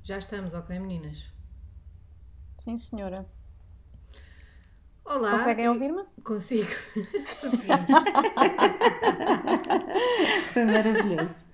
Já estamos, ok, meninas? Sim, senhora. Olá, Conseguem ouvir-me? consigo. Conseguimos. Foi maravilhoso.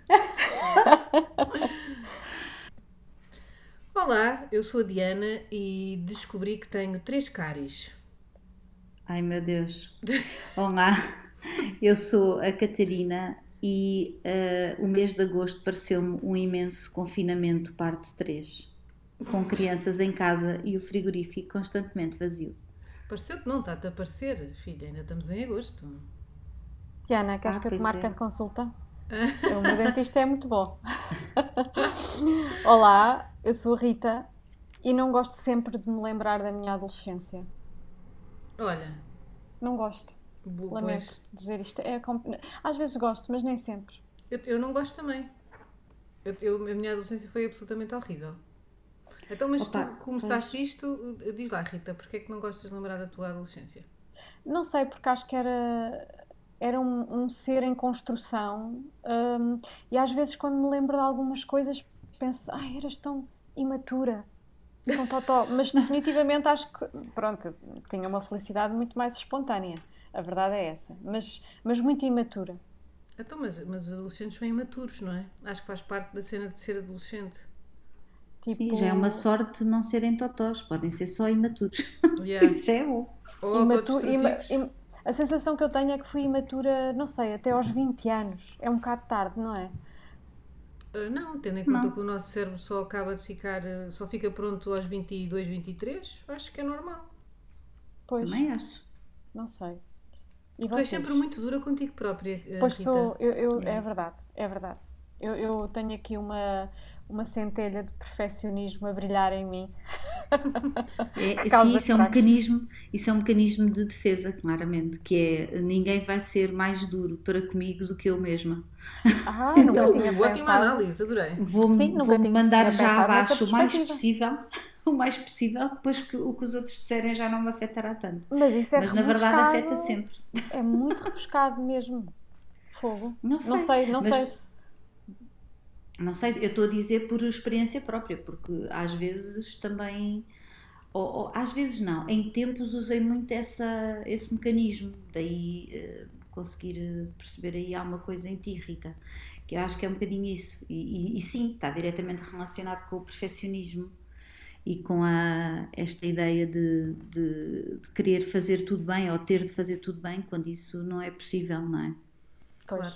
Olá, eu sou a Diana e descobri que tenho 3 cáries. Ai meu Deus. Olá, eu sou a Catarina e o mês de agosto pareceu-me um imenso confinamento parte 3, com crianças em casa e o frigorífico constantemente vazio. Pareceu-te não, está-te a parecer, filha, ainda estamos em agosto. Tiana, queres Ah, que eu te pois marque a é. consulta? O meu dentista é muito bom. Olá, eu sou a Rita e não gosto sempre de me lembrar da minha adolescência. Olha, Não gosto. Lamento pois, dizer isto. Às vezes gosto, mas nem sempre. eu não gosto também. A minha adolescência foi absolutamente horrível. Então, mas Opa, tu pois. começaste isto, diz lá, Rita, porque é que não gostas de lembrar da tua adolescência? Não sei, porque acho que era um ser em construção, e às vezes quando me lembro de algumas coisas penso, ai, eras tão imatura, tão totó, mas definitivamente acho que, pronto, tinha uma felicidade muito mais espontânea, a verdade é essa, mas muito imatura. Então, mas os adolescentes são imaturos, não é? Acho que faz parte da cena de ser adolescente. Sim, já é uma Tipo, sorte não serem totós, podem ser só imaturos. Yeah. Isso já é bom. Ou imatura, autodestrutivos. a sensação que eu tenho é que fui imatura, não sei, até aos 20 anos, é um bocado tarde, não é? Não, tendo em conta que Não, o nosso cérebro só acaba de ficar, só fica pronto aos 22, 23, acho que é normal. Pois, também acho. não sei. E Tu és sempre vocês? muito dura contigo própria, Pois Rita. sou, É. é verdade, é verdade. Eu tenho aqui uma centelha de perfeccionismo a brilhar em mim que Sim, causa isso é um mecanismo de defesa, claramente, que é ninguém vai ser mais duro para comigo do que eu mesma. Ah, nunca Então tinha Ótima pensado. análise, adorei. Sim, nunca vou-me mandar tinha já pensado nessa abaixo o mais perspectiva. possível, o mais possível, depois que o que os outros disserem já não me afetará tanto. Mas isso é Mas na verdade afeta rebuscado, sempre. é muito rebuscado mesmo. Fogo. Não Não sei, sei, não mas sei se. não sei, eu estou a dizer por experiência própria, porque às vezes também, ou às vezes não, em tempos usei muito esse mecanismo, daí conseguir perceber aí há uma coisa em ti, Rita, que eu acho que é um bocadinho isso, e sim, está diretamente relacionado com o perfeccionismo e com esta ideia de querer fazer tudo bem ou ter de fazer tudo bem quando isso não é possível, não é? Claro. Pois.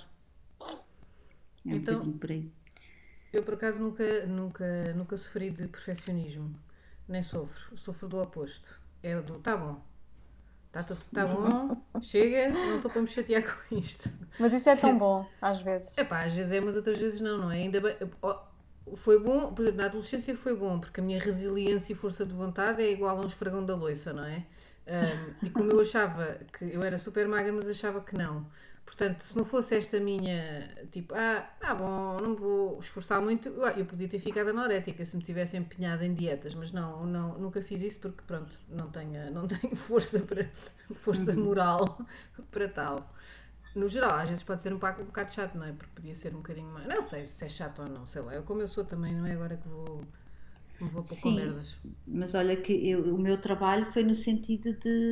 É um Então, bocadinho por aí. eu por acaso nunca sofri de perfeccionismo. Nem sofro. Sofro do oposto. É o do tá bom. Tá tudo tá bom. Chega, não estou para me chatear com isto. Mas isso é tão bom, às vezes. Epá, às vezes é, mas outras vezes não, não é? Ainda bem. Foi bom, por exemplo, na adolescência foi bom, porque a minha resiliência e força de vontade é igual a um esfregão da loiça, não é? E como eu achava que eu era super magra, mas achava que não. Portanto, se não fosse esta minha, tipo, bom, não me vou esforçar muito, eu podia ter ficado anorética se me tivesse empenhado em dietas, mas não, nunca fiz isso porque, pronto, não tenho força força moral para tal. No geral, às vezes pode ser um bocado chato, não é? Porque podia ser um bocadinho mais. Não sei se é chato ou não, sei lá. Eu, como eu sou também, não é agora que me vou pôr com Sim, merdas. mas olha que o meu trabalho foi no sentido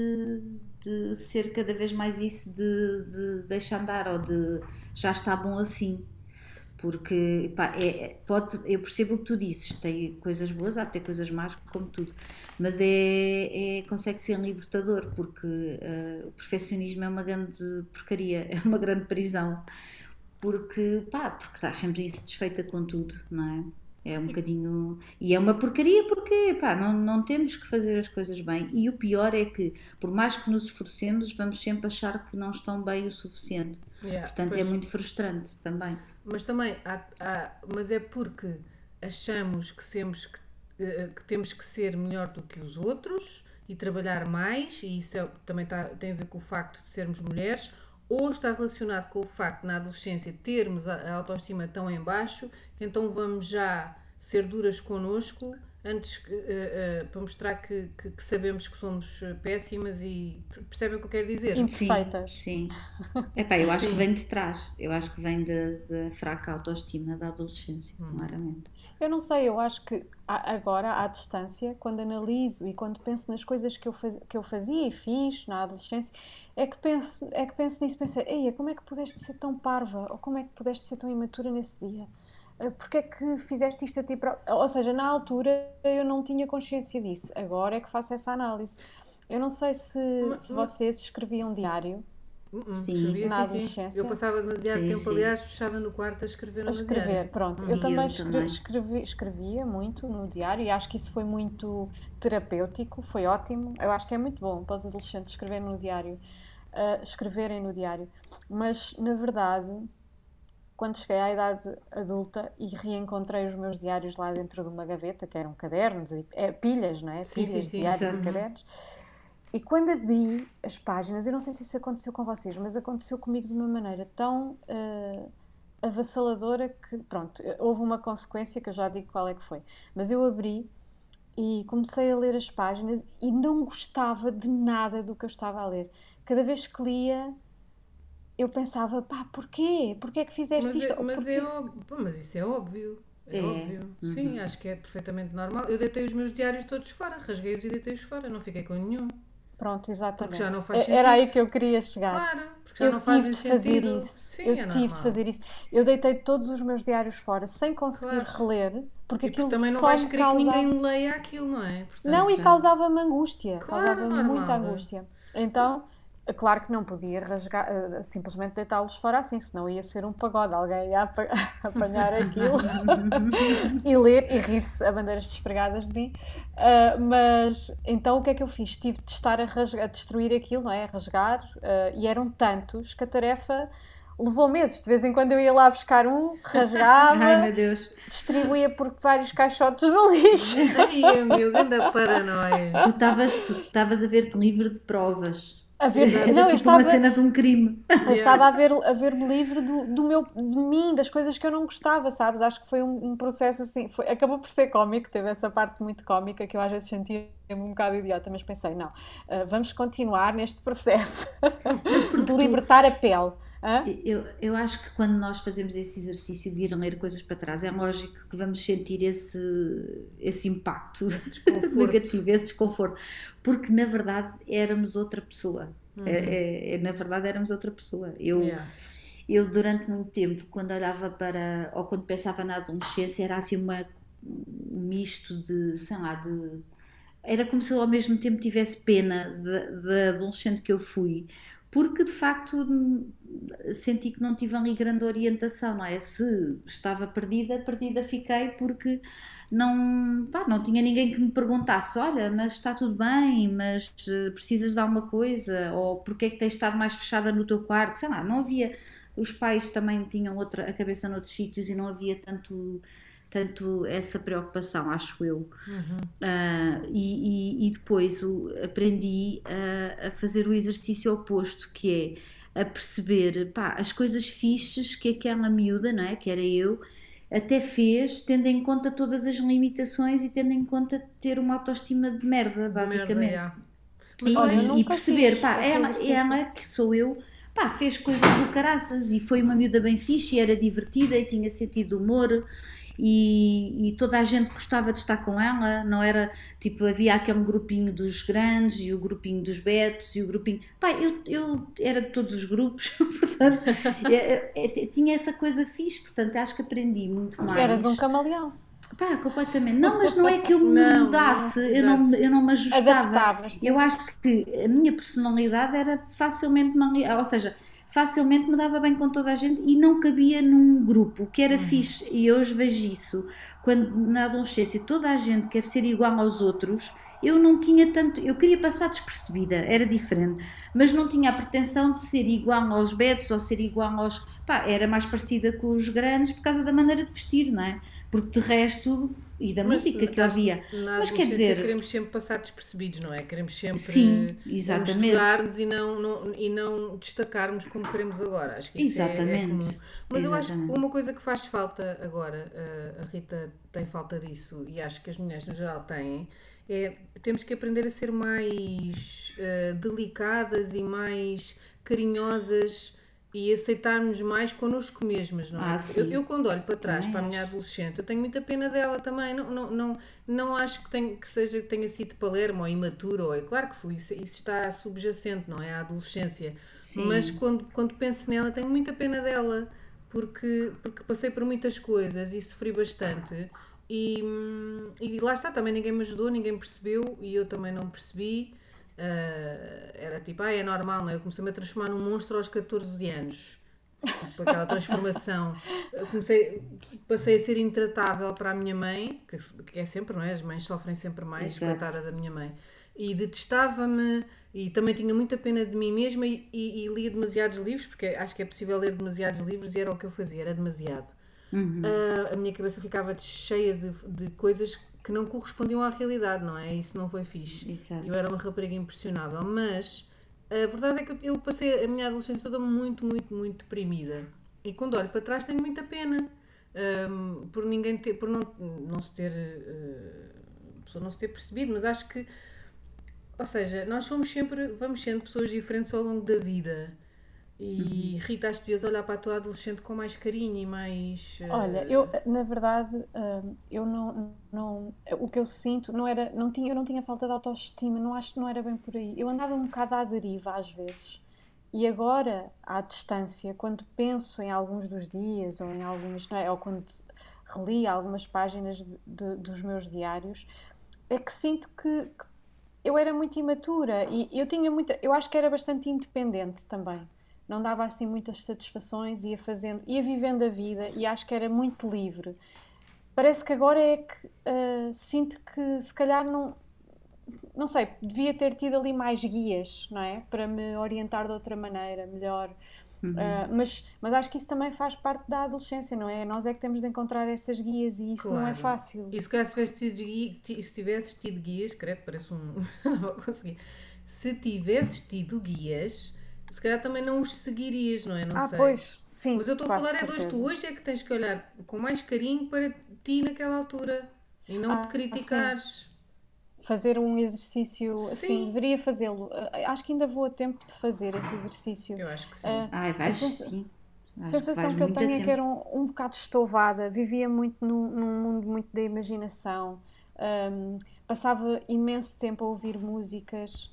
de ser cada vez mais isso de deixar andar ou de já está bom assim. Porque pá, pode, eu percebo o que tu dizes, tem coisas boas, há de ter coisas más, como tudo, mas consegue ser libertador, porque o perfeccionismo é uma grande porcaria, é uma grande prisão, porque estás sempre insatisfeita com tudo, não é? É um E, bocadinho. E é uma porcaria porque, pá, não temos que fazer as coisas bem. E o pior é que, por mais que nos esforcemos, vamos sempre achar que não estão bem o suficiente. yeah, Portanto, é pois, muito frustrante também. mas também mas é porque achamos que temos que ser melhor do que os outros e trabalhar mais, e isso também tem a ver com o facto de sermos mulheres, ou está relacionado com o facto de na adolescência termos a autoestima tão em baixo, que então vamos já ser duras connosco, antes para mostrar que sabemos que somos péssimas e percebem o que eu quero dizer? Imperfeitas. Sim. Epá, eu acho Sim. que vem de trás. Eu acho que vem da fraca autoestima da adolescência, claramente. Eu não sei, eu acho que agora, à distância, quando analiso e quando penso nas coisas que eu fazia e fiz na adolescência, é que penso nisso, pensei, eia, como é que pudeste ser tão parva? Ou como é que pudeste ser tão imatura nesse dia? Porque é que fizeste isto a ti próprio? Ou seja, na altura eu não tinha consciência disso, agora é que faço essa análise. Eu não sei se vocês escreviam diário Sim. Escrevia, na sim, sim. adolescência. Eu passava demasiado Sim, tempo, sim. aliás, fechada no quarto a escrever A no meu diário. escrever, pronto. E Eu eu também também. escrevia muito no diário e acho que isso foi muito terapêutico, foi ótimo. Eu acho que é muito bom para os adolescentes escreverem no diário, escreverem no diário. Mas, na verdade, quando cheguei à idade adulta e reencontrei os meus diários lá dentro de uma gaveta, que eram cadernos, e, pilhas, não é? Sim, Pilhas, sim, sim, diários exato. e cadernos. E quando abri as páginas, eu não sei se isso aconteceu com vocês, mas aconteceu comigo de uma maneira tão avassaladora que, pronto, houve uma consequência que eu já digo qual é que foi. Mas eu abri e comecei a ler as páginas e não gostava de nada do que eu estava a ler. Cada vez que lia, eu pensava, pá, porquê? Porquê é que fizeste isto? Ou porquê? Mas isso é óbvio. É É. óbvio. Sim, acho que é perfeitamente normal. Eu deitei os meus diários todos fora, rasguei-os e deitei-os fora, não fiquei com nenhum. Pronto, exatamente. Porque já não faz Era aí sentido. que eu queria chegar. Claro, porque já Eu não tive fazem de fazer sentido. isso. Sim, Eu é tive de normal. fazer isso. Eu deitei todos os meus diários fora sem conseguir Claro. reler, porque E porque aquilo também não só vais me querer que causava... ninguém leia aquilo, não é? Portanto, Não, e Exato. causava-me angústia. Claro, Causava-me muita normal. angústia. Então, é claro que não podia rasgar, simplesmente deitá-los fora assim, senão ia ser um pagode. Alguém ia apanhar aquilo e ler e rir-se a bandeiras despregadas de mim. Mas então o que é que eu fiz? Tive de estar a destruir aquilo, não é? A rasgar, e eram tantos que a tarefa levou meses. De vez em quando eu ia lá buscar um, rasgava, Ai, meu Deus. distribuía por vários caixotes do lixo. Ai, meu, ganda paranoia. Tu estavas a ver-te livre de provas. A ver, Era não, tipo uma cena de um crime. eu estava a ver-me livre de mim, das coisas que eu não gostava, sabes? Acho que foi um processo assim, acabou por ser cómico, teve essa parte muito cómica que eu às vezes sentia-me um bocado idiota, mas pensei, não, vamos continuar neste processo de libertar a pele. Hã? Eu acho que quando nós fazemos esse exercício de ir ler coisas para trás, é lógico que vamos sentir esse impacto negativo, esse desconforto, porque na verdade éramos outra pessoa. Na verdade éramos outra pessoa. Eu durante muito tempo, quando olhava para, ou quando pensava na adolescência, era assim um misto de, sei lá, era como se eu ao mesmo tempo tivesse pena da adolescente que eu fui, porque de facto senti que não tive ali grande orientação, não é? Se estava perdida fiquei, porque não tinha ninguém que me perguntasse, olha, mas está tudo bem, mas precisas de alguma coisa, ou porque é que tens estado mais fechada no teu quarto, sei lá, não havia, os pais também tinham a cabeça noutros sítios e não havia tanto essa preocupação, acho eu. E depois aprendi a fazer o exercício oposto, que é a perceber as coisas fixes que aquela miúda, não é? Que era eu, até fez, tendo em conta todas as limitações e tendo em conta ter uma autoestima de merda, basicamente. E perceber, ela que sou eu, fez coisas do caraças e foi uma miúda bem fixe e era divertida e tinha sentido de humor. E toda a gente gostava de estar com ela, não era tipo, havia aquele grupinho dos grandes e o grupinho dos betos e o grupinho, eu era de todos os grupos, portanto tinha essa coisa fixe, portanto acho que aprendi muito mais. Eras um camaleão. Completamente. Não, mas não é que eu me mudasse, eu não me ajustava. Eu acho que a minha personalidade era facilmente maleável, ou seja, facilmente me dava bem com toda a gente e não cabia num grupo, que era fixe. E hoje vejo isso, quando na adolescência toda a gente quer ser igual aos outros, eu não tinha tanto, eu queria passar despercebida, era diferente, mas não tinha a pretensão de ser igual aos betos ou ser igual aos, pá, era mais parecida com os grandes por causa da maneira de vestir, não é? Porque de resto, e da Mas música que eu ouvia, na mas quer adolescência dizer, queremos sempre passar despercebidos, não é? Queremos sempre sim, exatamente, misturar-nos e não destacarmos como queremos agora. Acho que isso é comum. exatamente, Mas eu acho que exatamente, uma coisa que faz falta agora, a Rita tem falta disso e acho que as mulheres no geral têm, temos que aprender a ser mais delicadas e mais carinhosas e aceitarmos mais connosco mesmas, não é? Eu sim, quando olho para trás, também para a minha acho. adolescente, eu tenho muita pena dela também. Não acho que tenha sido Palermo ou imatura, ou é claro que fui, isso está subjacente, não é? À adolescência. Mas Sim, quando penso nela, tenho muita pena dela, porque passei por muitas coisas e sofri bastante. E lá está, também ninguém me ajudou, ninguém percebeu e eu também não percebi. Era tipo, é normal, não é? Eu comecei-me a transformar num monstro aos 14 anos. Tipo, aquela transformação. Passei a ser intratável para a minha mãe, que é sempre, não é? As mães sofrem sempre mais, exato. coitada da minha mãe. E detestava-me, e também tinha muita pena de mim mesma e lia demasiados livros, porque acho que é possível ler demasiados livros e era o que eu fazia, era demasiado. Uhum, A minha cabeça ficava cheia de coisas que não correspondiam à realidade, não é? Isso não foi fixe. Eu exato. era uma rapariga impressionável, mas a verdade é que eu passei a minha adolescência toda muito, muito, muito deprimida. E quando olho para trás tenho muita pena. Por ninguém ter, por não se ter, a pessoa não se ter percebido, mas acho que, ou seja, nós somos sempre, vamos sendo pessoas diferentes ao longo da vida. E Rita, acho que devias olhar para a tua adolescente com mais carinho e mais. Olha, eu, na verdade, eu o que eu sinto não era, eu não tinha falta de autoestima, não acho que não era bem por aí. Eu andava um bocado à deriva às vezes. E agora, à distância, quando penso em alguns dos dias ou em algumas, não é, ou quando reli algumas páginas dos meus diários, é que sinto que eu era muito imatura e eu tinha muita, eu acho que era bastante independente também. Não dava assim muitas satisfações, ia vivendo a vida e acho que era muito livre. Parece que agora é que sinto que se calhar não sei, devia ter tido ali mais guias, não é? Para me orientar de outra maneira, melhor. Mas acho que isso também faz parte da adolescência, não é? Nós é que temos de encontrar essas guias e isso não é Claro. fácil. E se calhar se tivesses tido guias, credo, parece um. Não vou conseguir. Se tivesses tido guias, se calhar também não os seguirias, não é? Não Ah, sei. pois, sim, Mas eu estou a quase falar de é de hoje. Tu certeza. hoje é que tens que olhar com mais carinho para ti naquela altura e não te Sim, criticares. fazer um exercício assim, Sim, deveria fazê-lo. Acho que ainda vou a tempo de fazer esse exercício. eu acho que sim. Ah, Ai, a vais, sens- sim. Acho que sensação vais que eu muito a tenho é que tempo. era um bocado estouvada, vivia muito num mundo muito da imaginação, passava imenso tempo a ouvir músicas,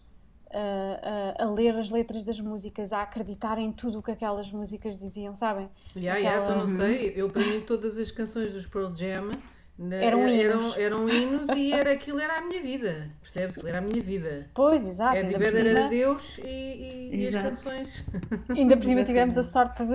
a ler as letras das músicas, a acreditar em tudo o que aquelas músicas diziam, sabem? Então Aquela, não sei. Eu, para mim, todas as canções dos Pearl Jam eram hinos. eram hinos e aquilo era a minha vida. Percebes? Aquilo era a minha vida. Pois, exato, Eddie Vedder era Deus e as Exato. canções. ainda por cima tivemos a Exatamente. sorte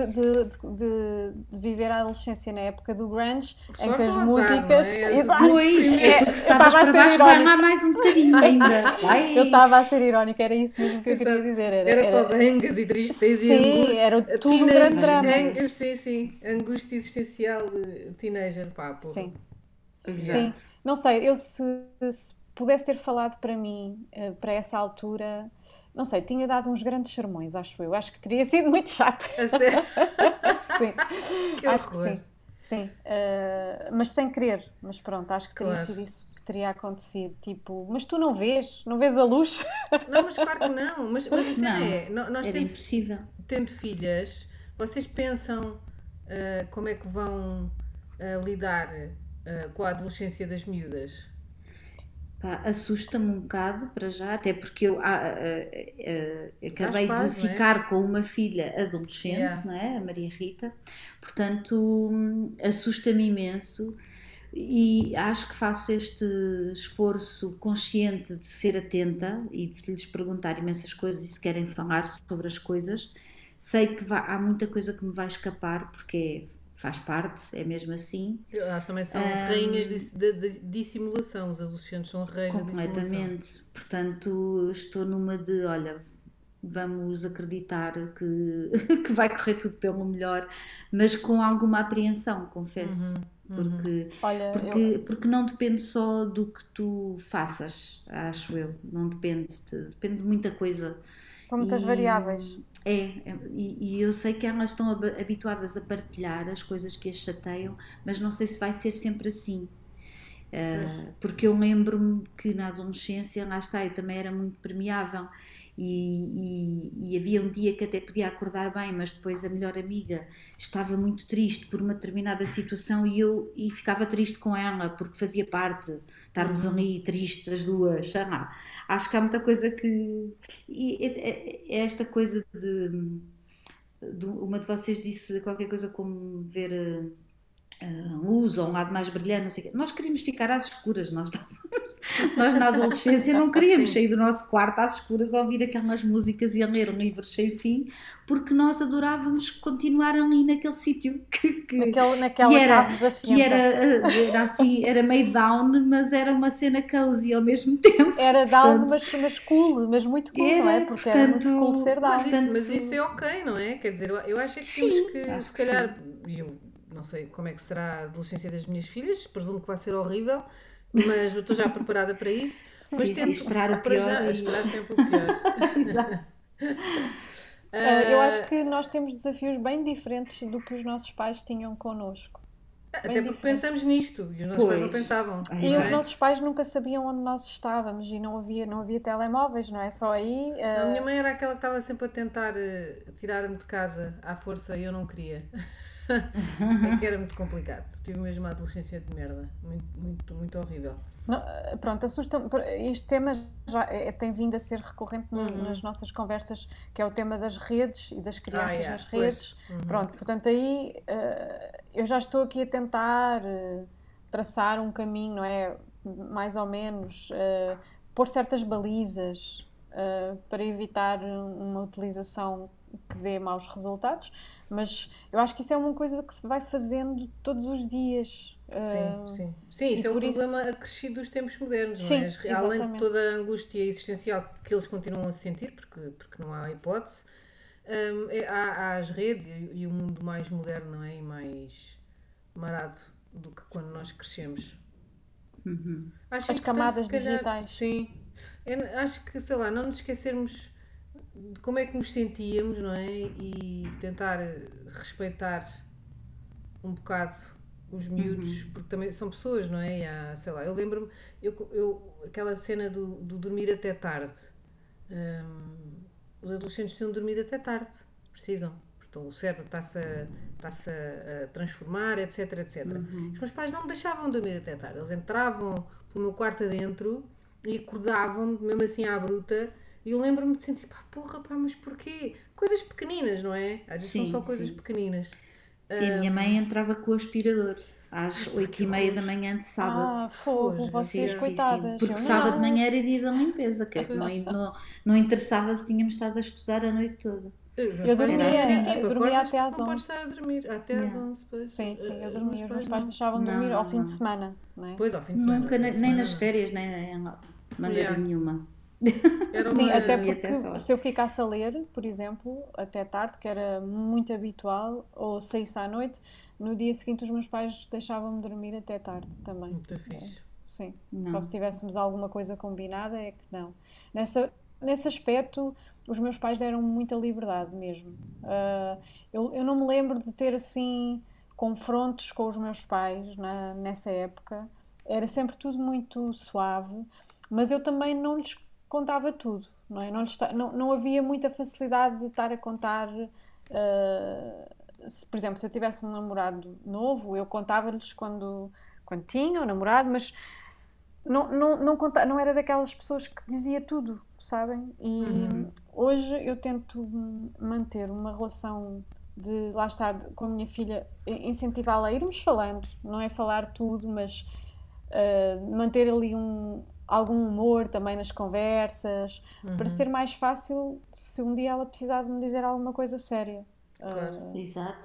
de viver a adolescência na época do grunge, em que Sorte as ou azar, não músicas. é? Era tudo Exato! muito Pois, é primeiro. porque se Eu estavas estava a para ser baixo vai lá irónica. mais um bocadinho ainda. Eu Vai. estava a ser irónica, era isso mesmo que eu queria Exato. dizer. Era só zangas e tristeza e Sim, era tudo um grande Ai, meu drama. Deus. sim, sim. Angústia existencial de teenager, pá, porra. Sim, sim. Exato. Não sei, se pudesse ter falado para mim, para essa altura, não sei, tinha dado uns grandes sermões, acho eu. Acho que teria sido muito chata. A sério, Sim, que acho que horror. sim. Sim, mas sem querer. Mas pronto, acho que teria Claro. sido isso que teria acontecido. Tipo, mas tu não vês? Não vês a luz? Não, mas claro que não. Mas a cena Não, é, nós era impossível. tendo filhas, vocês pensam como é que vão lidar com a adolescência das miúdas? Pá, assusta-me um bocado para já, até porque eu Estás acabei de quase, não é? ficar com uma filha adolescente, Yeah. não é? A Maria Rita, portanto assusta-me imenso e acho que faço este esforço consciente de ser atenta e de lhes perguntar imensas coisas e se querem falar sobre as coisas. Sei que há muita coisa que me vai escapar porque é faz parte, é mesmo assim. Elas também são rainhas de dissimulação, os adolescentes são reis da dissimulação. Completamente. Portanto, estou numa de, olha, vamos acreditar que vai correr tudo pelo melhor, mas com alguma apreensão, confesso. Olha, Porque não depende só do que tu faças, acho eu. Não depende, depende de muita coisa. são muitas variáveis. E eu sei que elas estão habituadas a partilhar as coisas que as chateiam, mas não sei se vai ser sempre assim. Porque eu lembro-me que na adolescência, lá está, eu também era muito permeável e havia um dia que até podia acordar bem, mas depois a melhor amiga estava muito triste por uma determinada situação e ficava triste com ela, porque fazia parte, estarmos ali tristes as duas, sei lá. Acho que há muita coisa que... é esta coisa de... Uma de vocês disse qualquer coisa como ver... luz ou um lado mais brilhante, não sei o quê. Nós queríamos ficar às escuras, nós na adolescência não queríamos sair do nosso quarto às escuras a ouvir aquelas músicas e a ler livros sem fim, porque nós adorávamos continuar ali naquele sítio Naquela que era assim, era meio down, mas era uma cena cozy ao mesmo tempo. Era down, mas cool, mas muito cool, não é? Porque era muito cool ser down. Mas isso é ok, não é? Quer dizer, eu acho que temos que, se calhar, não sei como é que será a adolescência das minhas filhas, presumo que vai ser horrível, mas eu estou já preparada para isso. Mas tento esperar o pior. Esperar sempre o pior. Exato. Eu acho que nós temos desafios bem diferentes do que os nossos pais tinham connosco. Até porque pensamos nisto e os nossos pais não pensavam. E os nossos pais nunca sabiam onde nós estávamos e não havia telemóveis, não é? Só aí... A minha mãe era aquela que estava sempre a tentar tirar-me de casa à força e eu não queria. É que era muito complicado. Tive mesmo uma adolescência de merda. Muito, muito horrível. Não, pronto, assusta-me. Este tema já tem vindo a ser recorrente nas nossas conversas, que é o tema das redes e das crianças nas redes. Pronto, portanto aí eu já estou aqui a tentar traçar um caminho, não é? Mais ou menos, pôr certas balizas para evitar uma utilização que dê maus resultados, mas eu acho que isso é uma coisa que se vai fazendo todos os dias. Sim, isso é um problema acrescido dos tempos modernos, não é? Além de toda a angústia existencial que eles continuam a sentir, porque não há hipótese, há as redes e o mundo mais moderno, não é? E mais marado do que quando nós crescemos. As camadas digitais. Sim. Acho que, sei lá, não nos esquecermos de como é que nos sentíamos, não é? E tentar respeitar um bocado os miúdos, porque também são pessoas, não é? E há, sei lá, eu lembro-me, aquela cena do dormir até tarde. Os adolescentes precisam dormir até tarde, precisam. Então o cérebro está-se a transformar, etc, etc. Os meus pais não me deixavam dormir até tarde. Eles entravam pelo meu quarto adentro e acordavam-me, mesmo assim à bruta. E eu lembro-me de sentir, mas porquê? Coisas pequeninas, não é? Às vezes são só coisas pequeninas. Sim, a minha mãe entrava com o aspirador às 8h30 da manhã de sábado. Fogo, vocês coitadas. Porque sábado de manhã era dia da limpeza, que não interessava se tínhamos estado a estudar a noite toda. Eu dormia até às 11. Não podes estar a dormir até às 11. Pois. Sim, eu dormia. Os meus pais deixavam-me dormir ao fim de semana, não é? Pois, ao fim de semana. Nunca, nem nas férias, nem de maneira nenhuma. Sim, até porque se eu ficasse a ler, por exemplo, até tarde, que era muito habitual, ou saísse à noite, no dia seguinte os meus pais deixavam-me dormir até tarde também. Muito fixe. Sim, só se tivéssemos alguma coisa combinada é que não. Nesse aspecto, os meus pais deram-me muita liberdade mesmo. Eu não me lembro de ter assim confrontos com os meus pais nessa época. Era sempre tudo muito suave, mas eu também não lhes contava tudo, não é? Não havia muita facilidade de estar a contar. Por exemplo, se eu tivesse um namorado novo, eu contava-lhes quando tinha um namorado, mas não era daquelas pessoas que dizia tudo, sabem? E hoje eu tento manter uma relação de, lá está, com a minha filha, incentivá-la a irmos falando, não é falar tudo, mas manter ali algum humor também nas conversas, para ser mais fácil se um dia ela precisar de me dizer alguma coisa séria. Exato.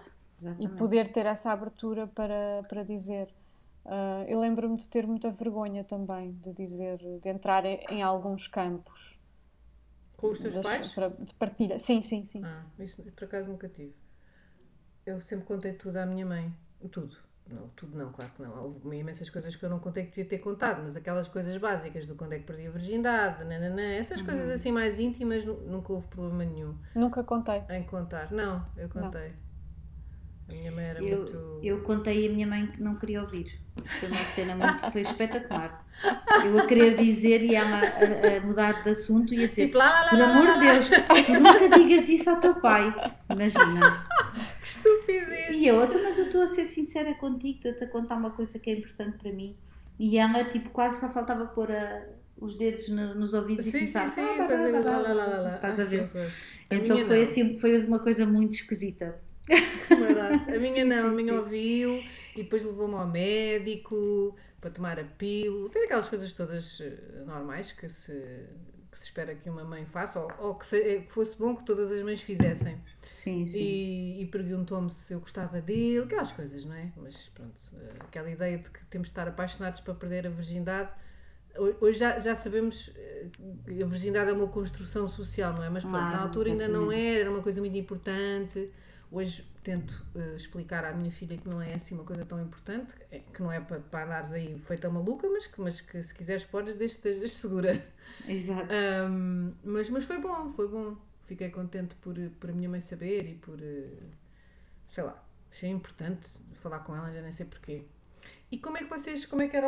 e poder ter essa abertura para dizer. Eu lembro-me de ter muita vergonha também de dizer, de entrar em alguns campos. Com os teus pais? De partilha. Sim. Isso por acaso nunca tive. Eu sempre contei tudo à minha mãe. Tudo. Não, tudo não, claro que não. Houve imensas coisas que eu não contei que devia ter contado, mas aquelas coisas básicas do quando é que perdi a virgindade, essas coisas assim mais íntimas, nunca houve problema nenhum. Nunca contei. Em contar. Não, eu contei. A minha mãe era muito... Eu contei e a minha mãe que não queria ouvir. Foi uma cena foi espetacular. Eu a querer dizer e ela a mudar de assunto e a dizer, por amor de Deus, tu nunca digas isso ao teu pai. Imagina. Que estupidez. E mas eu estou a ser sincera contigo, estou-te a contar uma coisa que é importante para mim. E ela, tipo, quase só faltava pôr os dedos nos ouvidos e começar fazer lá. Estás a ver? Então foi uma coisa muito esquisita. Verdade. A minha ouviu e depois levou-me ao médico para tomar a pílula. Fez aquelas coisas todas normais que se espera que uma mãe faça, ou que fosse bom que todas as mães fizessem. Sim. E perguntou-me se eu gostava dele, aquelas coisas, não é? Mas pronto, aquela ideia de que temos de estar apaixonados para perder a virgindade. Hoje já sabemos que a virgindade é uma construção social, não é? Mas pronto, na altura ainda não era uma coisa muito importante. Hoje tento explicar à minha filha que não é assim uma coisa tão importante, que não é para andares aí feita maluca, mas que se quiseres podes, desde que estejas segura. Exato. Mas foi bom. Fiquei contente por a minha mãe saber e por, sei lá, achei importante falar com ela, já nem sei porquê. E como é que era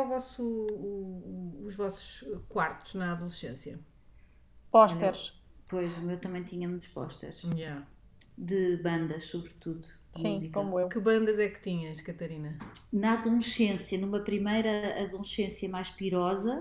os vossos quartos na adolescência? Pósteres. Pois, o meu também tinha muitos pósteres. Yeah. De bandas, sobretudo. Sim, música. Como eu. Que bandas é que tinhas, Catarina? Na adolescência, numa primeira adolescência mais pirosa,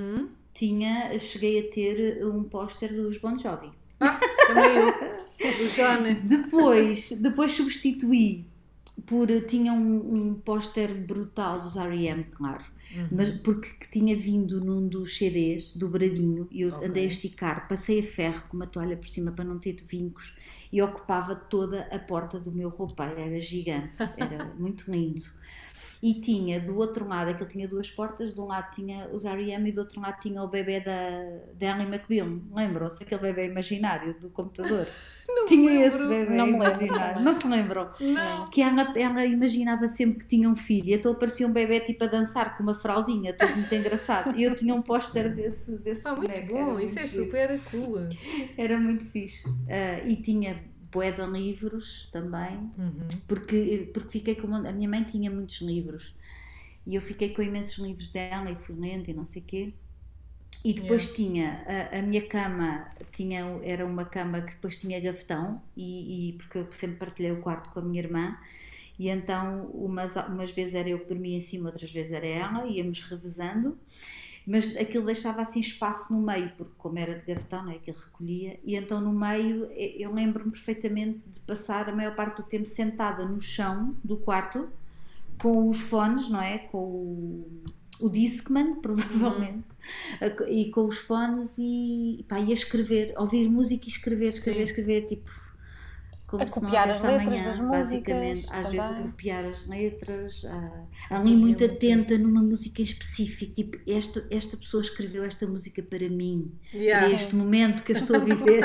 cheguei a ter um póster dos Bon Jovi. Também eu. Do John. Depois substituí tinha um póster brutal dos R.E.M., claro, mas porque tinha vindo num dos CDs, dobradinho, e eu andei a esticar, passei a ferro com uma toalha por cima para não ter vincos e ocupava toda a porta do meu roupeiro, era gigante, era muito lindo. E tinha do outro lado, aquele tinha duas portas, de um lado tinha os R.E.M. e do outro lado tinha o bebê da Ally McBeal. Lembram-se? Aquele bebê imaginário do computador. Tinha esse bebê imaginário. Não se lembram? Não. Que ela imaginava sempre que tinha um filho. E então aparecia um bebê tipo a dançar com uma fraldinha, tudo muito engraçado. E eu tinha um póster desse muito bom, isso é super cool. Era muito fixe. E tinha bué de livros também, porque fiquei com... A minha mãe tinha muitos livros e eu fiquei com imensos livros dela e fui lendo e não sei o quê. E depois tinha a minha cama, era uma cama que depois tinha gavetão, porque eu sempre partilhei o quarto com a minha irmã, e então umas vezes era eu que dormia em cima, outras vezes era ela, íamos revezando. Mas aquilo deixava assim espaço no meio, porque como era de gavetão, não é, que ele recolhia, e então no meio eu lembro-me perfeitamente de passar a maior parte do tempo sentada no chão do quarto, com os fones, não é, com o Discman, provavelmente, e com os fones e a escrever, ouvir música e escrever, tipo... Como se não houvesse amanhã, basicamente. Às vezes a copiar as letras, ali muito atenta numa música em específico, tipo, esta pessoa escreveu esta música para mim, para este momento que eu estou a viver.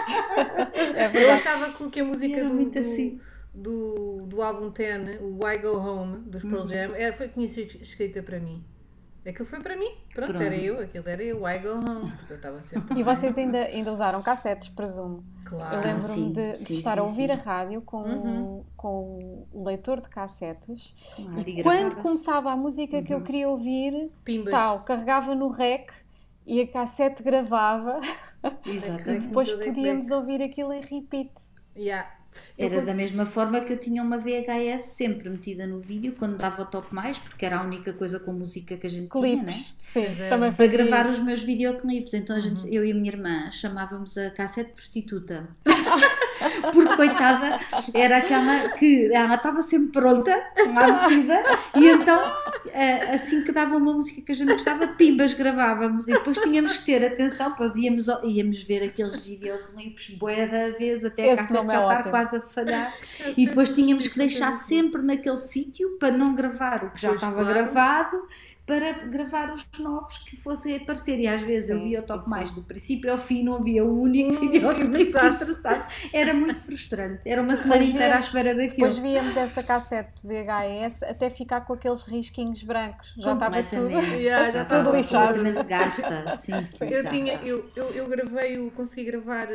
Eu achava que a música assim. do álbum 10, o I Go Home, dos Pearl Jam, foi escrita para mim. Aquilo foi para mim, pronto. Era eu, I Go Home, porque eu estava sempre... E vocês ainda usaram cassetes, presumo? Claro. Eu lembro-me de estar a ouvir a rádio com o leitor de cassetes, e quando começava a música que eu queria ouvir, carregava no rec e a cassete gravava. Exato. E depois podíamos ouvir aquilo em repeat. Era da mesma forma que eu tinha uma VHS sempre metida no vídeo quando dava o top mais, porque era a única coisa com música que a gente tinha, né? Sim, também para gravar os meus videoclipes. Então eu e a minha irmã chamávamos a cassete prostituta. Porque, coitada, era aquela que ela estava sempre pronta, lá metida, e então assim que dava uma música que a gente gostava, pimbas, gravávamos, e depois tínhamos que ter atenção, pois íamos ver aqueles videoclipes bué da vez até a cassete já estar quase quase a falhar, e depois tínhamos que deixar sempre naquele sítio para não gravar o que já Pois, estava claro. gravado, para gravar os novos que fossem aparecer. E às vezes eu Sim, via o top isso. mais do princípio ao fim, não havia um único videoclipe que interessasse. Era muito frustrante. Era uma semana Depois inteira à víamos- espera daquilo. Depois víamos essa cassete VHS até ficar com aqueles risquinhos brancos. Já estava tudo. Completamente. Já Já estava estava lixado. completamente gasta. Sim, sim. Eu já, tinha, já. eu gravei, consegui gravar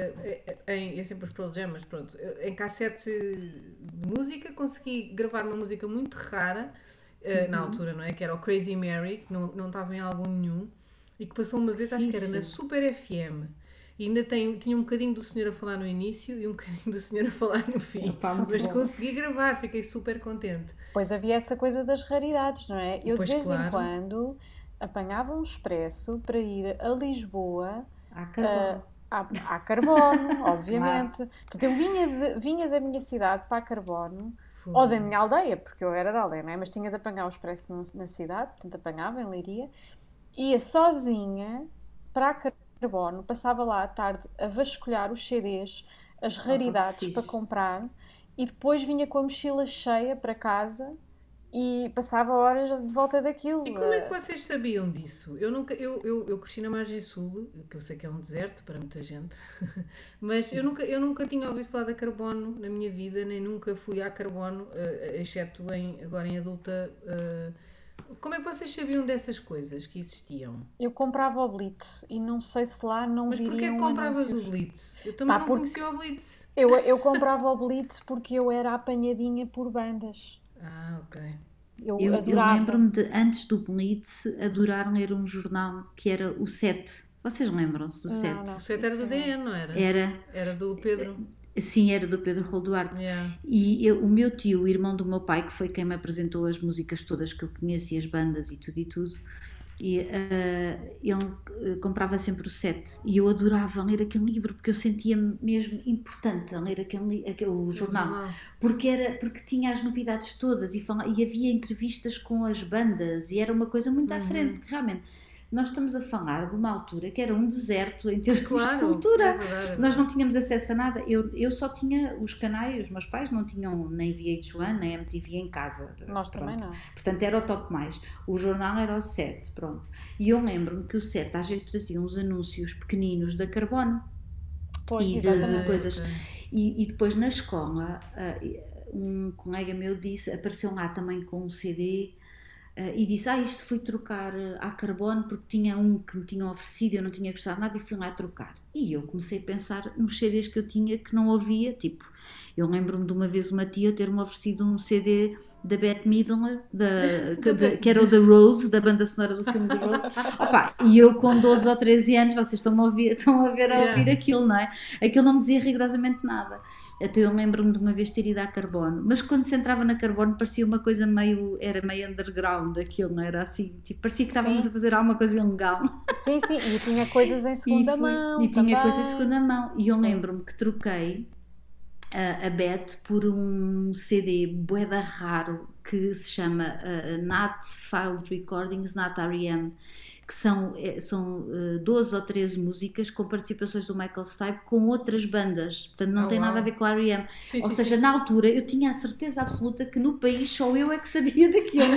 é sempre os Pearl Jam, mas pronto, em cassete de música consegui gravar uma música muito rara, na altura, não é? Que era o Crazy Mary, que não estava em álbum nenhum, e que passou uma vez, acho que era na Isso. Super FM. E ainda tinha um bocadinho do senhor a falar no início e um bocadinho do senhor a falar no fim. Epá, muito Mas bom. consegui gravar, fiquei super contente. Depois havia essa coisa das raridades, não é? Eu Pois, de vez claro. em quando apanhava um expresso para ir a Lisboa Há carbono. à Carbono, obviamente. Portanto, eu vinha da minha cidade para a Carbono, Fogo. ou da minha aldeia, porque eu era da aldeia, não é? Mas tinha de apanhar o expresso na cidade, portanto apanhava em Leiria, ia sozinha para a Carbono, passava lá à tarde a vasculhar os CDs, as que raridades fixe. para comprar, e depois vinha com a mochila cheia para casa e passava horas de volta daquilo. E como é que vocês sabiam disso? Eu cresci na margem sul, que eu sei que é um deserto para muita gente, mas eu nunca tinha ouvido falar da Carbono na minha vida, nem nunca fui à Carbono, exceto agora em adulta. Como é que vocês sabiam dessas coisas que existiam? Eu comprava o Blitz e não sei se lá não Mas porquê é que viriam compravas anúncios. o Blitz? Eu também não porque- conhecia o Blitz. Eu comprava o Blitz porque eu era apanhadinha por bandas. Ah, ok. Eu adorava. lembro-me de, antes do Blitz, adorar ler um jornal que era o 7. Vocês lembram-se do 7? Não. O set era do DN, não era? Era, Era do Pedro. sim, era do Pedro Rolo Duarte. Yeah. E o meu tio, o irmão do meu pai, que foi quem me apresentou as músicas todas que eu conheço e as bandas e tudo, e ele comprava sempre o 7 e eu adorava ler aquele livro porque eu sentia-me mesmo importante a ler aquele jornal, porque tinha as novidades todas e havia entrevistas com as bandas e era uma coisa muito à frente, porque realmente nós estamos a falar de uma altura que era um deserto em termos Claro, de cultura. é verdade. Nós não tínhamos acesso a nada. Eu só tinha os canais, os meus pais não tinham nem VH1 nem MTV em casa. Nós também Pronto. não. Portanto, era o top mais. O jornal era o 7, pronto. E eu lembro-me que o 7 às vezes trazia uns anúncios pequeninos da Carbono Pois, e de exatamente. coisas. E depois na escola, um colega meu apareceu lá também com um CD. E disse, isto fui trocar à Carbono porque tinha um que me tinham oferecido, eu não tinha gostado nada e fui lá trocar. E eu comecei a pensar nos CDs que eu tinha que não ouvia, tipo, eu lembro-me de uma vez uma tia ter-me oferecido um CD da Bette Midler, que era o The Rose, da banda sonora do filme The Rose. Opa, e eu com 12 ou 13 anos, vocês estão a ouvir aquilo, não é? Aquilo não me dizia rigorosamente nada. Até eu lembro-me de uma vez ter ido à Carbono, mas quando se entrava na Carbono parecia uma coisa era meio underground aquilo, não era assim? Tipo, parecia que estávamos Sim. a fazer alguma coisa ilegal. Sim, e tinha coisas em segunda mão. E tinha também. coisa em segunda mão. E eu Sim. lembro-me que troquei a Beth por um CD bué-da raro que se chama Nat Filed Recordings, Nat R.E.M., que são 12 ou 13 músicas com participações do Michael Stipe com outras bandas, portanto não tem nada a ver com a R.E.M. Ou seja, na altura eu tinha a certeza absoluta que no país só eu é que sabia daquilo.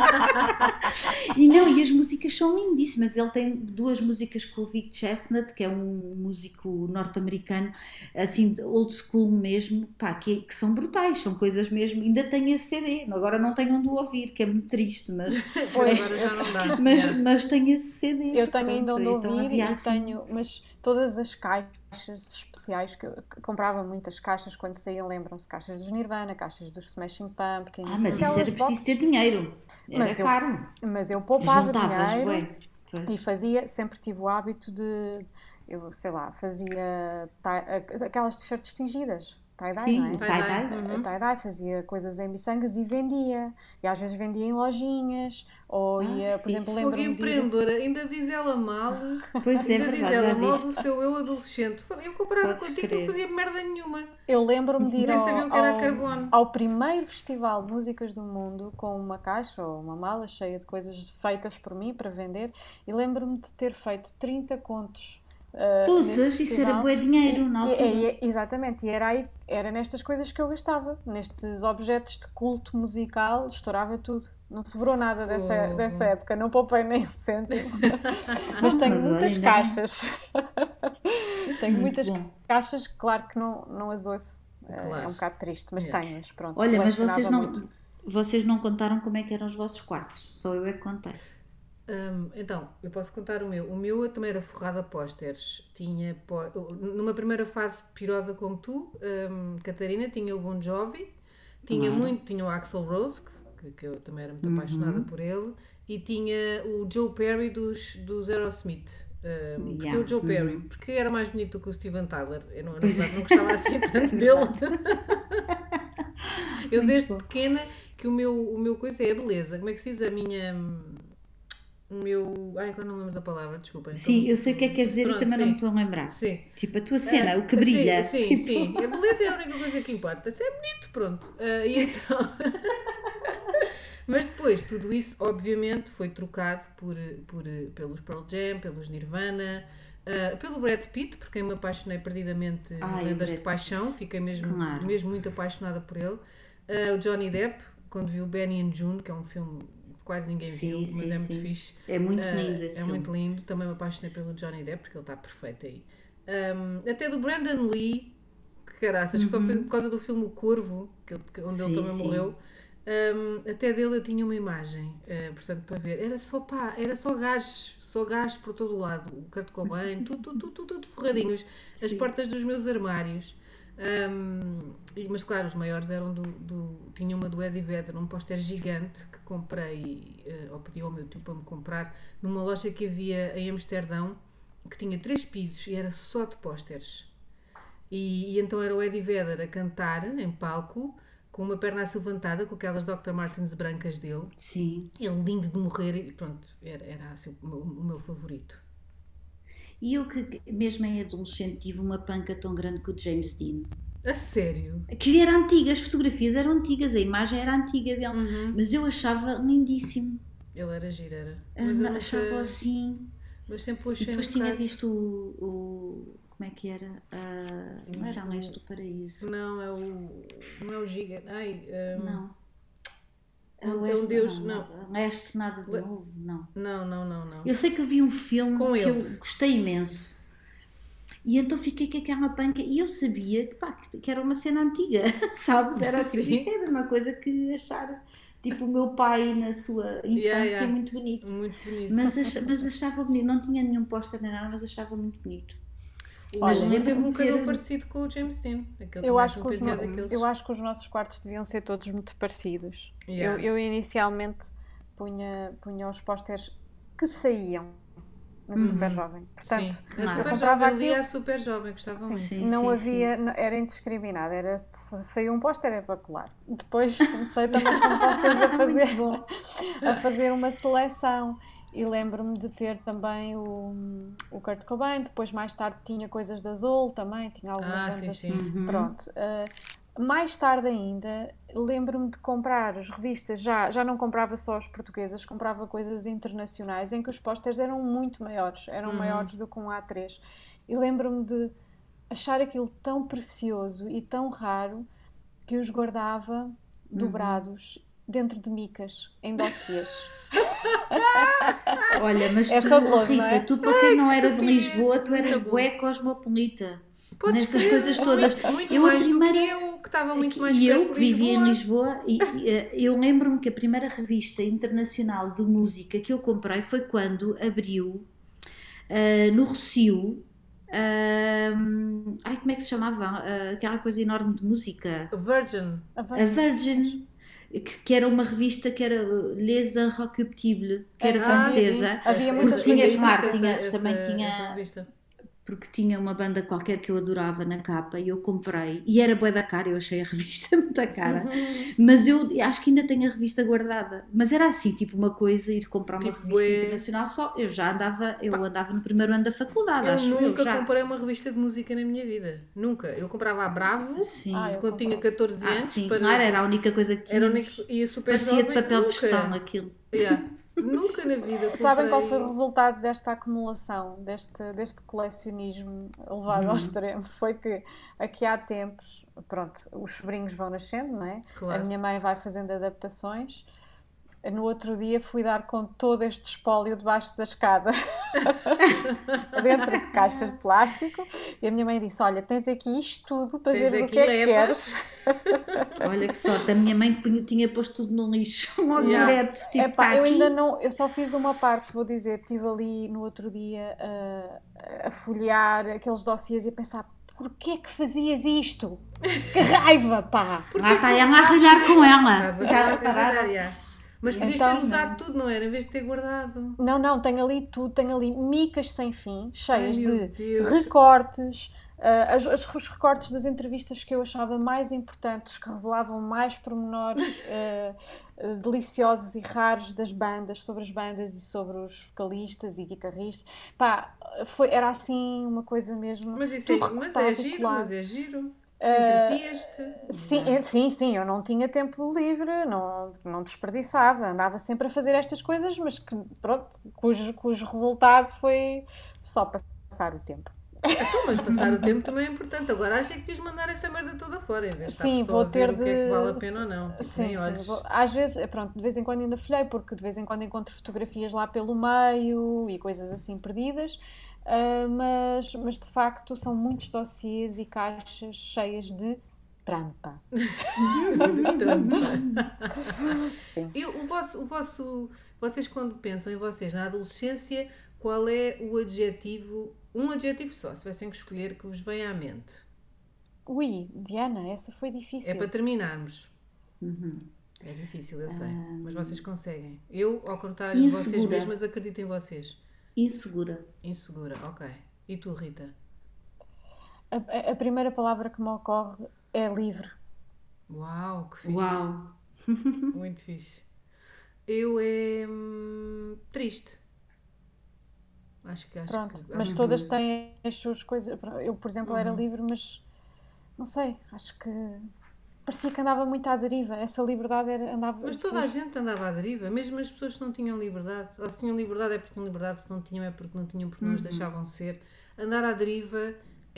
E as músicas são lindíssimas. Ele tem 2 músicas com o Vic Chestnut, que é um músico norte-americano, assim, old school mesmo, pá, que são brutais, são coisas mesmo. Ainda tenho esse CD, agora não tenho onde o ouvir, que é muito triste, mas Agora já não dá. mas tenho esse CD. Eu tenho ainda onde então ouvir havia e assim. tenho, mas todas as caixas especiais que eu comprava muitas caixas quando saíam, lembram-se, caixas dos Nirvana, caixas dos Smashing Pumpkins, Mas isso aquelas era preciso boxes. ter dinheiro, era Mas caro. Mas eu poupava Juntavas dinheiro bem. e sempre tive o hábito eu sei lá, fazia aquelas t-shirts tingidas, tie-dye, Sim, não é? o tie-dye. Tie-dye, fazia coisas em miçangas e vendia. E às vezes vendia em lojinhas, ou ia, por exemplo, Fogo lembro-me de ir... empreendedora, ainda diz ela mal. Pois é Ainda diz verdade, já ela mal do viste. seu eu adolescente. Eu comparado Podes contigo crer. não fazia merda nenhuma. Eu lembro-me de ir Nem sabia o que era a Carbono. ao primeiro festival de músicas do mundo com uma caixa ou uma mala cheia de coisas feitas por mim para vender, e lembro-me de ter feito 30 contos Poças, nesse isso era festival. bué dinheiro na altura. Exatamente, e era nestas coisas que eu gastava, nestes objetos de culto musical, estourava tudo. Não sobrou nada dessa Fogo. época, não poupei nem um cêntimo. Mas Ah, tenho mas olha, muitas ainda bem. caixas. Tenho Muito muitas bom. caixas, claro que não as ouço. É Claro. um bocado triste, mas Yeah. tenho, mas pronto, Olha, mas colecionava muito. vocês não contaram como é que eram os vossos quartos. Só eu é que contei. Então, eu posso contar o meu. O meu eu também era forrado a pósteres. Tinha, numa primeira fase pirosa como tu, Catarina, tinha o Bon Jovi, Claro. tinha o Axl Rose, que eu também era muito apaixonada por ele, e tinha o Joe Perry dos Aerosmith. Porque Yeah. o Joe Perry, porque era mais bonito do que o Steven Tyler. Eu não, na Pois verdade não gostava assim tanto dele. Eu Muito desde bom. pequena que o meu coisa é a beleza. Como é que se diz a minha. O meu. Ai, qual é o nome da palavra? Desculpem. Sim, eu sei o que é que queres dizer e Pronto, também não me sim. estou a lembrar. Sim. Tipo, a tua cena, o que brilha. Sim, Tipo, sim. A beleza é a única coisa que importa. Se é bonito, pronto. E então. Mas depois, tudo isso, obviamente, foi trocado pelos Pearl Jam, pelos Nirvana, pelo Brad Pitt, porque eu me apaixonei perdidamente em Ai, o Lendas de Brad Paixão, Pitt. fiquei mesmo, Claro. mesmo muito apaixonada por ele. O Johnny Depp, quando vi o Benny and June, que é um filme que quase ninguém Sim, viu, mas sim, é muito sim. fixe. É muito lindo esse É filme. muito lindo. Também me apaixonei pelo Johnny Depp, porque ele está perfeito aí. Até do Brandon Lee, que caraças, que só foi por causa do filme O Corvo, onde ele Sim, também sim. morreu. Até dele eu tinha uma imagem, portanto, para ver. Era só gajos por todo o lado. O Kurt Cobain, tudo forradinhos. As Sim. portas dos meus armários. Mas claro, os maiores eram tinha uma do Eddie Vedder, um póster gigante que comprei, ou pedi ao meu tio para me comprar, numa loja que havia em Amsterdão, que tinha 3 pisos e era só de pósteres. E então era o Eddie Vedder a cantar em palco, com uma perna assim levantada, com aquelas Dr. Martens brancas dele. Sim. Ele lindo de morrer e pronto, era assim, o meu favorito. E eu que, mesmo em adolescente, tive uma panca tão grande que o James Dean. A sério? Que era antiga, as fotografias eram antigas, a imagem era antiga dele. Mas eu achava lindíssimo. Ele era giro, era. Mas eu nunca- Achava assim. Mas sempre o achei Depois um tinha bocado- visto como é que era? Não era a Leste do Paraíso. Não é o Giga. Ai, Não. É um Oeste, Deus, não. Leste nada de novo, não. não. Eu sei que eu vi um filme Com que ele. eu gostei imenso. E então fiquei com aquela panca e eu sabia que era uma cena antiga, sabes? Era tipo, Sim. isto é a mesma coisa que achar tipo o meu pai na sua infância Yeah. muito bonito. Muito bonito. Mas achava bonito, não tinha nenhum póster nem nada, mas achava muito bonito. O Mas Nuno teve lembro-me um de ter- cabelo parecido com o James Dean. Aquele Eu também acho, com que um os, penteado daqueles. eu acho que os nossos quartos deviam ser todos muito parecidos. Yeah. Eu inicialmente punha os pósteres que saíam na Super Jovem. Portanto, Sim. claro. A eu super comprava jovem ali aquilo. é a super jovem, gostava muito. Sim, Não sim, havia, era indiscriminado, se saiu um póster era para colar. Depois comecei também com vocês a fazer uma seleção e lembro-me de ter também o Kurt Cobain, depois mais tarde tinha coisas da Azul também, tinha algumas Sim, bandas. sim. Pronto. Mais tarde ainda, lembro-me de comprar as revistas, já não comprava só as portuguesas, comprava coisas internacionais em que os pósteres eram muito maiores, eram maiores do que um A3. E lembro-me de achar aquilo tão precioso e tão raro que os guardava dobrados dentro de micas, em dossiês. Olha, mas É tu, fabuloso, Rita, não é? tu para quem não era de estupidez, Lisboa, tu eras muito bom. bué cosmopolita. Podes Nessas crer, coisas todas. Muito Eu a mais primeira- do que eu, que estava muito mais E perto eu de que vivia em Lisboa. Lisboa, eu lembro-me que a primeira revista internacional de música que eu comprei foi quando abriu no Rossio. Como é que se chamava? Aquela coisa enorme de música. Virgin. A Virgin, que era uma revista que era Les Inrecuptibles, que era francesa. Havia Porque muitas tinha, revistas. claro, também essa tinha, revista. porque tinha uma banda qualquer que eu adorava na capa e eu comprei, e era bué da cara, eu achei a revista muito cara, mas eu acho que ainda tenho a revista guardada, mas era assim, tipo uma coisa, ir comprar uma Tipo, revista bué. internacional só, eu andava no primeiro ano da faculdade, Eu acho nunca já. comprei uma revista de música na minha vida. Nunca. Eu comprava a Bravo Sim. eu quando tinha comprei. 14 anos. Sim, claro, era a única coisa que Era a tínhamos. única- e a super Parecia de jovem, papel nunca. vegetal aquilo. Yeah. Nunca na vida Sabem qual foi o comprei. resultado desta acumulação, deste colecionismo levado ao extremo? Foi que aqui há tempos, pronto, os sobrinhos vão nascendo, não é? A Claro. minha mãe vai fazendo adaptações. No outro dia fui dar com todo este espólio debaixo da escada, dentro de caixas de plástico, e a minha mãe disse: Olha, tens aqui isto tudo para Tens veres o aqui, que é que leva. queres. Olha que sorte, a minha mãe tinha posto tudo no lixo, logo Yeah. direto, tipo, Epá, está eu aqui. ainda não, eu só fiz uma parte, vou dizer, estive ali no outro dia a folhear aqueles dossiês e a pensar: porquê que fazias isto? Que raiva, pá! Lá está que ela a começaste ralhar com ela, Estás a já ralhar, repararam? já. Mas podias Então, ter usado tudo, não era? Em vez de ter guardado. Não, tenho ali tudo, tenho ali micas sem fim, cheias Ai, meu de Deus. recortes, os recortes das entrevistas que eu achava mais importantes, que revelavam mais pormenores deliciosos e raros das bandas, sobre as bandas e sobre os vocalistas e guitarristas. Pá, era assim uma coisa mesmo, Mas isso tudo mas recortado é e giro, colado. mas é giro. Entretias-te. Sim, eu não tinha tempo livre, não desperdiçava, andava sempre a fazer estas coisas, mas que, pronto, cujo resultado foi só passar o tempo. Então, mas passar o tempo também é importante. Agora acho que quis mandar essa merda toda fora, em vez de estar Sim, só vou a ver ter o que é que vale a de. pena ou não. Tipo, Sim, nem olhes. às vezes, pronto, de vez em quando ainda folhei, porque de vez em quando encontro fotografias lá pelo meio e coisas assim perdidas, mas de facto são muitos dossiês e caixas cheias de trampa. Trampa. Sim. Vocês quando pensam em vocês na adolescência, qual é o adjetivo, um adjetivo só, se tivessem que escolher, que vos vem à mente? Ui, Diana, essa foi difícil. É para terminarmos. É difícil, eu sei, mas vocês conseguem. Eu, ao contrário de vocês Insegura. mesmas, acredito em vocês. Insegura. Insegura, ok. E tu, Rita? A primeira palavra que me ocorre é livre. Uau, que fixe. Uau. Muito fixe. Eu é triste. Acho Pronto, que mas todas têm as suas coisas. Eu, por exemplo, era livre, mas não sei, acho que parecia que andava muito à deriva. Essa liberdade andava. Mas toda a gente andava à deriva, mesmo as pessoas que não tinham liberdade. Ou se tinham liberdade é porque tinham liberdade, se não tinham é porque não tinham, porque não os deixavam ser. Andar à deriva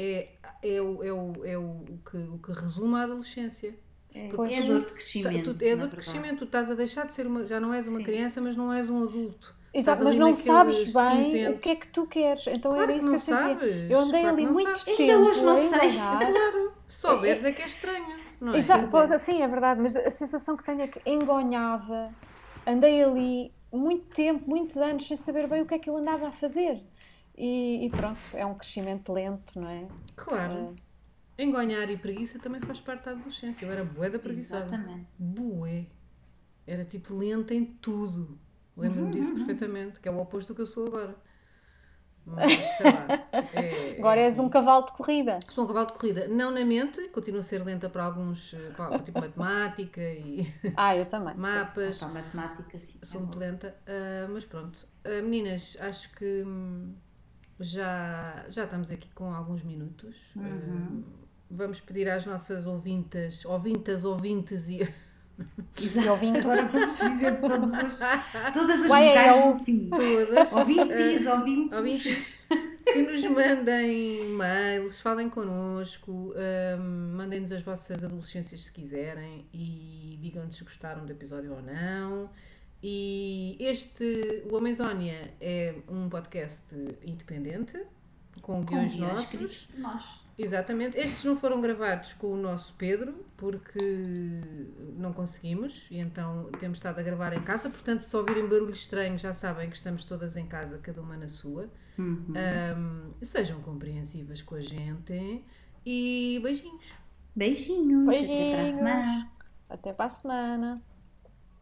o que resume a adolescência. É a dor de crescimento. É a na dor de verdade. crescimento, tu estás a deixar de ser já não és uma Sim. criança, mas não és um adulto. Exato, Estás mas ali não naquele sabes bem cinzento. o que é que tu queres. Então Claro era que isso não que eu sentia. sabes, Eu andei claro que ali não muito sabes. tempo hoje não a sei. enganar. Claro, se souberes é que é estranho, não é? Exato, pois, sim, é verdade, mas a sensação que tenho é que engonhava, andei ali muito tempo, muitos anos, sem saber bem o que é que eu andava a fazer. E pronto, é um crescimento lento, não é? Claro. Engonhar e preguiça também faz parte da adolescência. Eu era bué da preguiçada. Exatamente. Bué. Era tipo lenta em tudo. Lembro-me disso perfeitamente, que é o oposto do que eu sou agora. Mas sei lá. Agora és assim. um cavalo de corrida. Sou um cavalo de corrida. Não na mente, continuo a ser lenta para alguns, tipo matemática e Eu também. mapas. Para a matemática, sim. Sou muito lenta, mas pronto. Meninas, acho que já estamos aqui com alguns minutos. Vamos pedir às nossas ouvintes e Exato. Agora vamos dizer todas as Uai, vogais eu- no fim. todas Ouvintes. que nos mandem mails, falem connosco, mandem-nos as vossas adolescências se quiserem e digam-nos se gostaram do episódio ou não. E o Amazónia é um podcast independente, com guiões nossos. Nós. Exatamente. Estes não foram gravados com o nosso Pedro, porque não conseguimos, e então temos estado a gravar em casa. Portanto, se ouvirem barulhos estranhos, já sabem que estamos todas em casa, cada uma na sua. Sejam compreensivas com a gente e beijinhos. Beijinhos. Até para a Beijinhos. semana. Até para a semana.